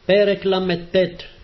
פרק ל"ט.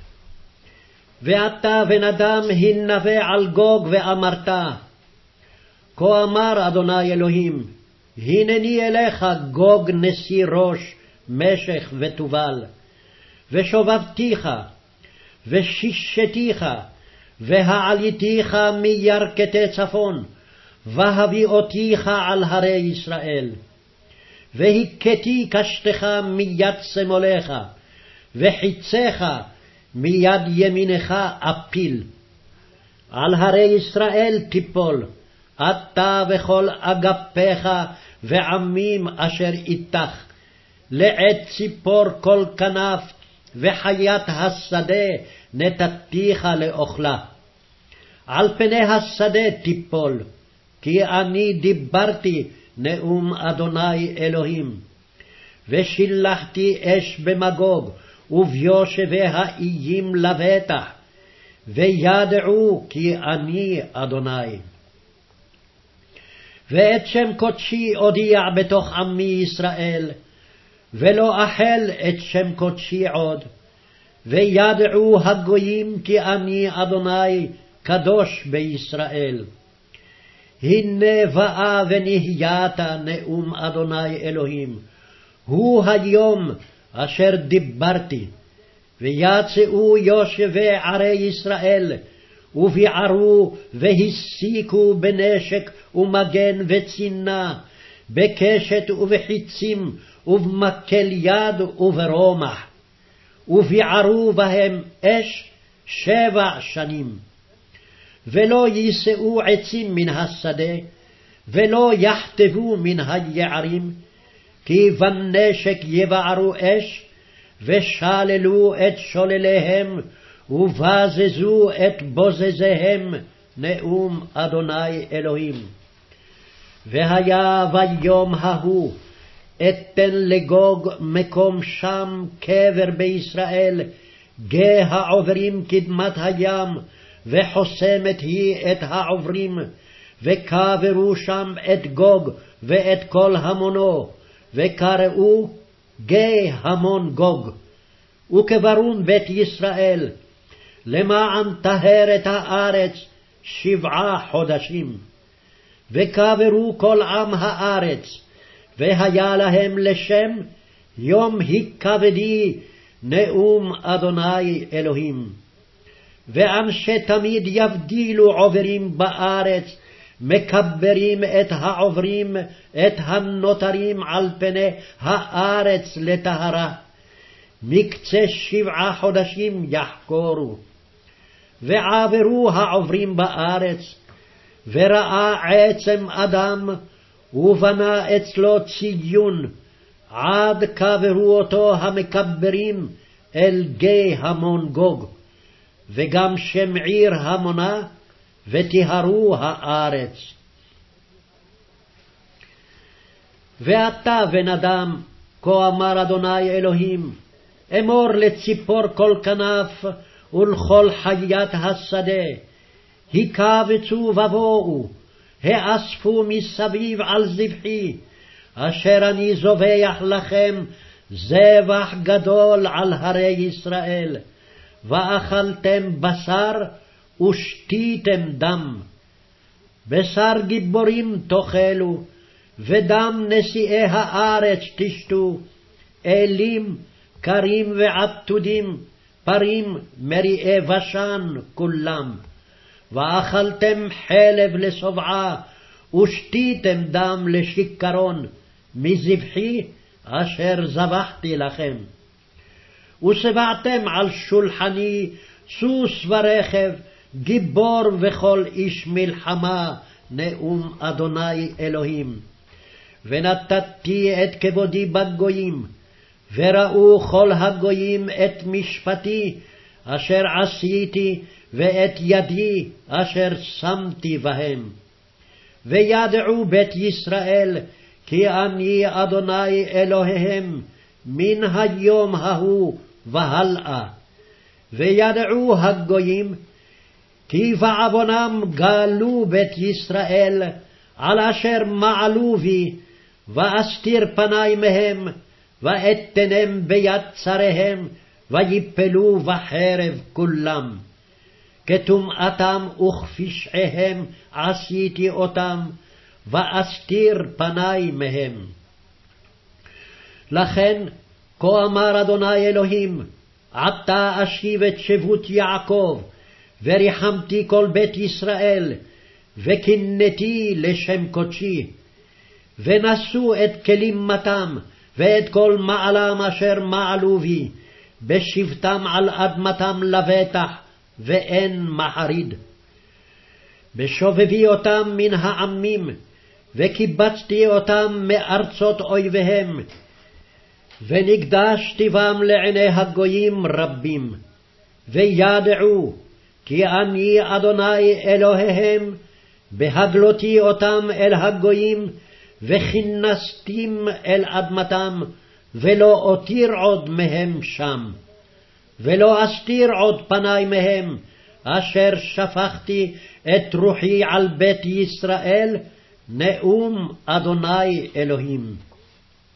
ואתה בן אדם הנבא על גוג ואמרת, כה אמר אדוני אלוהים, הנני אליך גוג נשיא ראש, משך ותובל, ושובבתיך, ושישתיך, והעליתיך מירכתי צפון, והביאותיך על הרי ישראל. והכיתי קשתך מיד שמאלך, וחיציך מיד ימינך אפיל. על הרי ישראל תיפול, אתה וכל אגפיך ועמים אשר איתך, לעת ציפור כל כנף, וחיית השדה נתתיך לאוכלה. על פני השדה תיפול, כי אני דיברתי נאום אדוני אלוהים. ושילחתי אש במגוג, וביושבי האיים לבטח, וידעו כי אני אדוני. ואת שם קודשי אודיע בתוך עמי ישראל, ולא אחל את שם קודשי עוד. וידעו הגויים כי אני אדוני קדוש בישראל. הנה באה ונהיית נאום אדוני אלוהים, הוא היום אשר דיברתי. ויצאו יושבי ערי ישראל, וביערו והסיקו בנשק ומגן וצינה, בקשת ובחיצים ובמקל יד וברומח. וביערו בהם אש 7 שנים. ולא יישאו עצים מן השדה, ולא יחטבו מן היערים, כי בנשק יבערו אש, ושללו את שולליהם, ובזזו את בוזזיהם, נאום אדוני אלוהים. והיה ביום ההוא, אתן לגוג מקום שם קבר בישראל, גיא העוברים קדמת הים, וחוסמת היא את העוברים, וקברו שם את גוג ואת כל המונו, וקראו גיא המון גוג. וקברון בית ישראל, למען טהר את הארץ 7 חודשים. וקברו כל עם הארץ, והיה להם לשם יום הכבדי, נאום אדוני אלוהים. ואנשי תמיד יבדילו עוברים בארץ, מקברים את העוברים, את הנותרים על פני הארץ לטהרה. מקצה 7 חודשים יחקורו. ועברו העוברים בארץ, וראה עצם אדם, ובנה אצלו ציון, עד קברו אותו המקברים אל גיא המון גוג. וגם שם עיר המונה, וטיהרו הארץ. ואתה בן אדם, כה אמר אדוני אלוהים, אמור לציפור כל כנף, ולכל חיית השדה, הקבצו ובואו, האספו מסביב על זבחי, אשר אני זובח לכם זבח גדול על הרי ישראל. ואכלתם בשר ושתיתם דם. בשר גיבורים תאכלו, ודם נשיאי הארץ תשתו, אלים, קרים ועתודים, פרים, מריעי בשן כולם. ואכלתם חלב לשובעה, ושתיתם דם לשכרון, מזבחי אשר זבחתי לכם. ושבעתם על שולחני סוס ורכב, גיבור וכל איש מלחמה, נאום אדוני אלוהים. ונתתי את כבודי בגויים, וראו כל הגויים את משפטי אשר עשיתי, ואת ידי אשר שמתי בהם. וידעו בית ישראל כי אני אדוני אלוהיהם מן היום ההוא והלאה. וידעו הגויים כי בעוונם גלו בית ישראל על אשר מעלו בי, ואסתיר פני מהם, ואתנם ביד צריהם, ויפלו בחרב כולם. כטומאתם וכפשעיהם עשיתי אותם, ואסתיר פני מהם. לכן, כה אמר אדוני אלוהים, עתה אשיב את שבות יעקב, וריחמתי כל בית ישראל, וקינאתי לשם קודשי. ונשאו את כלימתם, ואת כל מעלם אשר מעלו בי, בשבתם על אדמתם לבטח, ואין מחריד. בשובבי אותם מן העמים, וקיבצתי אותם מארצות אויביהם, ונקדשתי בם לעיני הגויים רבים, וידעו כי אני אדוני אלוהיהם, בהגלותי אותם אל הגויים, וכינסתים אל אדמתם, ולא אותיר עוד מהם שם, ולא אסתיר עוד פני מהם, אשר שפכתי את רוחי על בית ישראל, נאום אדוני אלוהים.